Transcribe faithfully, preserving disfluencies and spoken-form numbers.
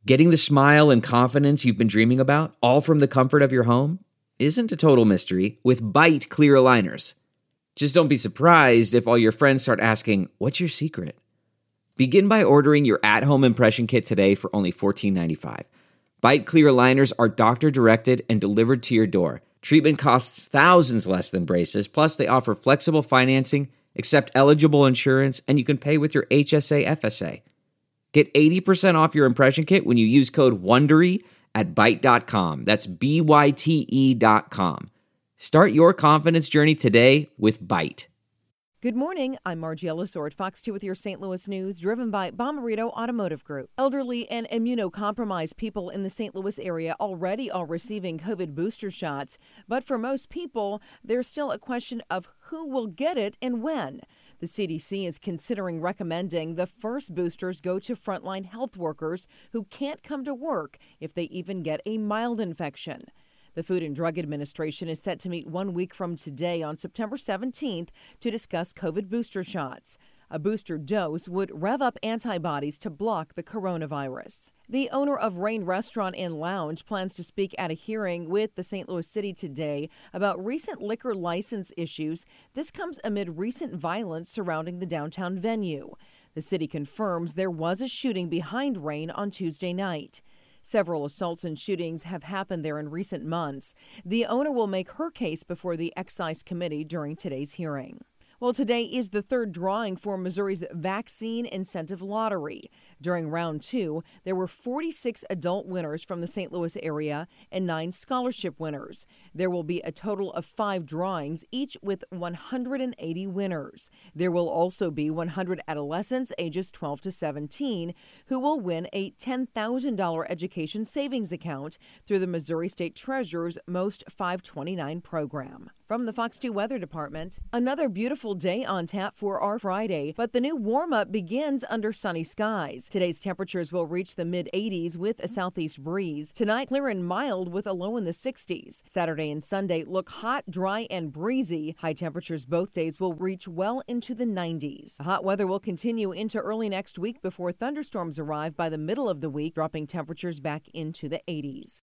Getting the smile and confidence you've been dreaming about, all from the comfort of your home, isn't a total mystery with Bite Clear Aligners. Just don't be surprised if all your friends start asking, "What's your secret?" Begin by ordering your at-home impression kit today for only fourteen ninety-five. Bite Clear Aligners are doctor-directed and delivered to your door. Treatment costs thousands less than braces, plus they offer flexible financing, accept eligible insurance, and you can pay with your H S A F S A. Get eighty percent off your impression kit when you use code WONDERY at byte dot com. That's B Y T E dot com. Start your confidence journey today with Bite. Good morning. I'm Margie Ellisor at Fox two with your Saint Louis news, driven by Bomarito Automotive Group. Elderly and immunocompromised people in the Saint Louis area already are receiving COVID booster shots, but for most people, there's still a question of who will get it and when. The C D C is considering recommending the first boosters go to frontline health workers who can't come to work if they even get a mild infection. The Food and Drug Administration is set to meet one week from today on September seventeenth to discuss COVID booster shots. A booster dose would rev up antibodies to block the coronavirus. The owner of Rain Restaurant and Lounge plans to speak at a hearing with the Saint Louis City today about recent liquor license issues. This comes amid recent violence surrounding the downtown venue. The city confirms there was a shooting behind Rain on Tuesday night. Several assaults and shootings have happened there in recent months. The owner will make her case before the Excise Committee during today's hearing. Well, today is the third drawing for Missouri's Vaccine Incentive Lottery. During round two, there were forty-six adult winners from the Saint Louis area and nine scholarship winners. There will be a total of five drawings, each with one hundred eighty winners. There will also be one hundred adolescents ages twelve to seventeen who will win a ten thousand dollars education savings account through the Missouri State Treasurer's Most five twenty-nine program. From the Fox two Weather Department, another beautiful day on tap for our Friday, but the new warm-up begins under sunny skies. Today's temperatures will reach the mid eighties with a southeast breeze. Tonight, clear and mild with a low in the sixties. Saturday and Sunday look hot, dry, and breezy. High temperatures both days will reach well into the nineties. Hot weather will continue into early next week before thunderstorms arrive by the middle of the week, dropping temperatures back into the eighties.